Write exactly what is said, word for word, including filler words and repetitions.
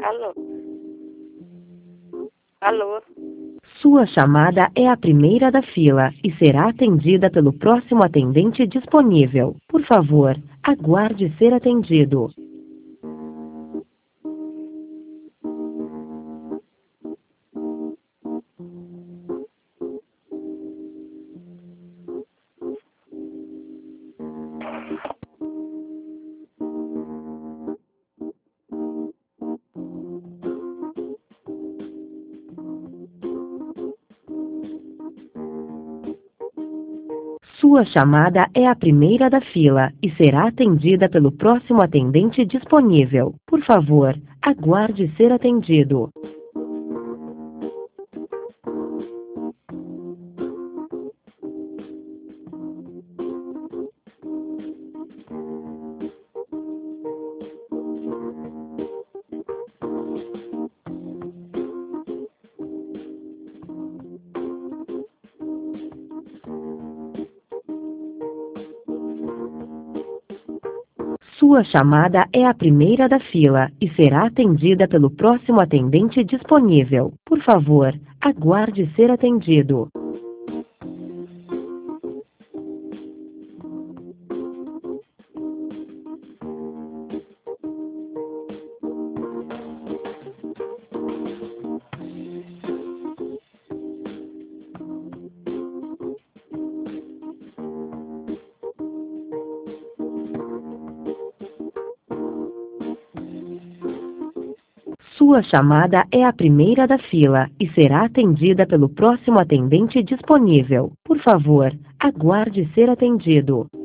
Alô? Alô? Sua chamada é a primeira da fila e será atendida pelo próximo atendente disponível. Por favor, aguarde ser atendido. Sua chamada é a primeira da fila e será atendida pelo próximo atendente disponível. Por favor, aguarde ser atendido. Sua chamada é a primeira da fila e será atendida pelo próximo atendente disponível. Por favor, aguarde ser atendido. Sua chamada é a primeira da fila e será atendida pelo próximo atendente disponível. Por favor, aguarde ser atendido.